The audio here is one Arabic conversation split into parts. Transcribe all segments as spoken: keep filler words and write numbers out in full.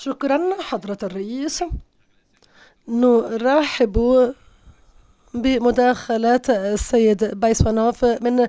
شكرا حضرة الرئيس. نرحب بمداخلة السيد بايسونوف من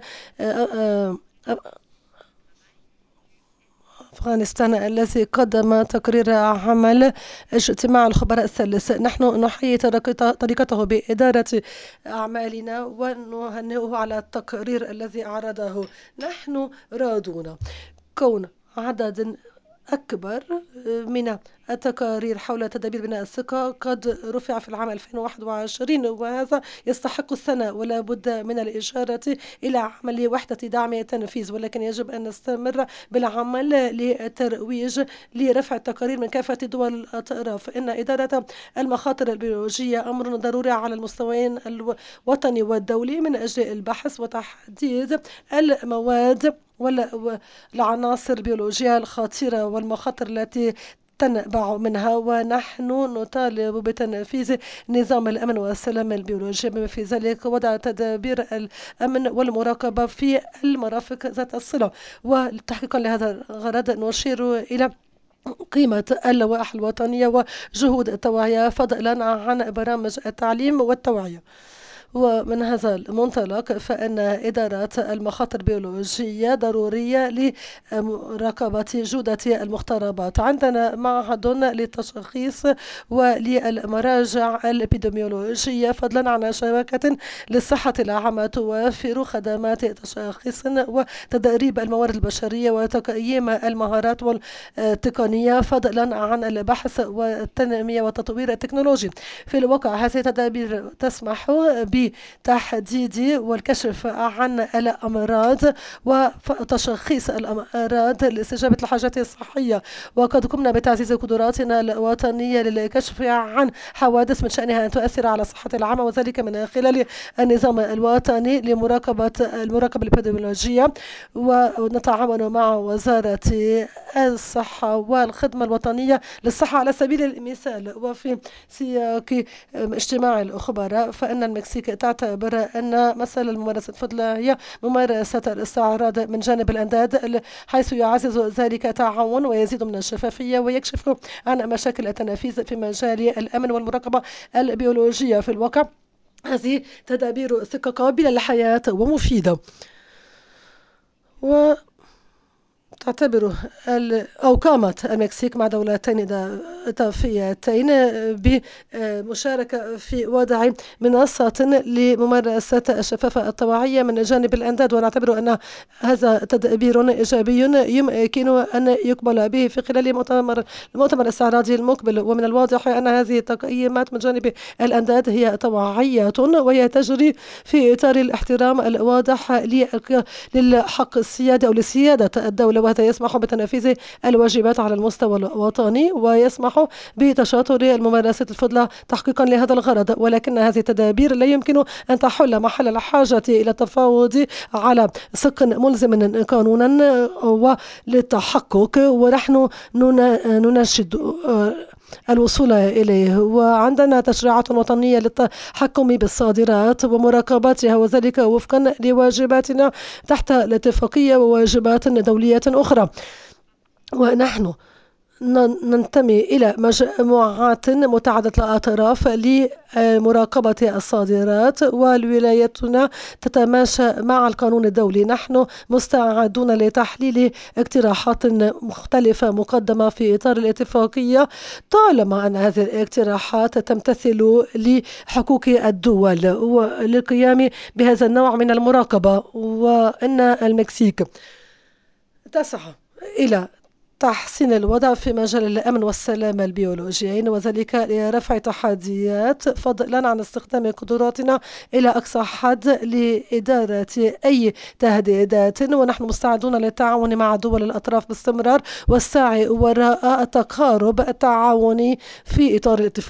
أفغانستان الذي قدم تقرير عمل اجتماع الخبراء الثالث. نحن نحيي طريقته بإدارة أعمالنا ونهنئه على التقرير الذي أعرضه. نحن راضون كون عدد أكبر من التقارير حول تدابير بناء الثقة قد رفع في العام ألفين وواحد وعشرين، وهذا يستحق الثناء ولا بد من الإشارة إلى عمل وحدة دعم التنفيذ، ولكن يجب أن نستمر بالعمل للترويج لرفع التقارير من كافة دول الأطراف. إن إدارة المخاطر البيولوجية أمر ضروري على المستويين الوطني والدولي من أجل البحث وتحديد المواد والعناصر البيولوجية الخطيرة والمخاطر التي تنبع منها، ونحن نطالب بتنفيذ نظام الأمن والسلام البيولوجي بما في ذلك وضع تدابير الأمن والمراقبة في المرافق ذات الصلة. وتحقيقا لهذا الغرض نشير إلى قيمة اللوائح الوطنية وجهود التوعية فضلا عن برامج التعليم والتوعية. ومن هذا المنطلق فإن إدارة المخاطر البيولوجية ضرورية لمراقبة جودة المختربات. عندنا معهد للتشخيص وللمراجع الإبيديميولوجية فضلا عن شبكة للصحة العامة توفر خدمات تشخيص وتدريب الموارد البشرية وتقييم المهارات والتقنية فضلا عن البحث والتنمية والتطوير التكنولوجي. في الواقع هذه التدابير تسمح بتحديد والكشف عن الأمراض وتشخيص الأمراض لاستجابة الحاجات الصحية، وقد قمنا بتعزيز قدراتنا الوطنية للكشف عن حوادث من شأنها أن تؤثر على الصحة العامة، وذلك من خلال النظام الوطني لمراقبة المراقبة الإبيديميولوجية. ونتعاون مع وزارة الصحة والخدمة الوطنية للصحة على سبيل المثال. وفي سياق اجتماع الخبراء فإن المكسيك تعتبر أن مسألة الممارسة الفضلى هي ممارسة الاستعراض من جانب الأنداد، حيث يعزز ذلك التعاون ويزيد من الشفافية ويكشف عن مشاكل التنفيذ في مجال الأمن والمراقبة البيولوجية. في الواقع هذه تدابير ثقة قابلة للحياة ومفيدة، و تعتبر أو قامت المكسيك مع دولتين إضافيتين بمشاركة في وضع منصة لممارسة الشفافة الطوعية من جانب الأنداد، ونعتبر أن هذا تدبير إيجابي يمكن أن يقبل به في خلال مؤتمر المؤتمر الاستعراضي المقبل. ومن الواضح أن هذه التقييمات من جانب الأنداد هي توعية وهي تجري في إطار الاحترام الواضح للحق السيادة أو لسيادة الدولة، وهذا يسمح بتنفيذ الواجبات على المستوى الوطني ويسمح بتشاطر الممارسة الفضلى تحقيقا لهذا الغرض. ولكن هذه التدابير لا يمكن أن تحل محل الحاجة إلى التفاوض على سق ملزم قانونا وللتحقق، ونحن نناشد الوصول إليه. وعندنا تشريعات وطنية للتحكم بالصادرات ومراقبتها، وذلك وفقا لواجباتنا تحت الاتفاقية وواجبات دولية أخرى. ونحن ننتمي إلى مجموعات متعددة الأطراف لمراقبة الصادرات، والولايتنا تتماشى مع القانون الدولي. نحن مستعدون لتحليل اقتراحات مختلفة مقدمة في إطار الاتفاقية طالما أن هذه الاقتراحات تمتثل لحقوق الدول وللقيام بهذا النوع من المراقبة. وأن المكسيك تسعى إلى تحسين الوضع في مجال الأمن والسلام البيولوجيين، وذلك لرفع تحديات فضلا عن استخدام قدراتنا إلى أقصى حد لإدارة أي تهديدات. ونحن مستعدون للتعاون مع دول الأطراف باستمرار والسعي وراء التقارب التعاوني في إطار الاتفاق.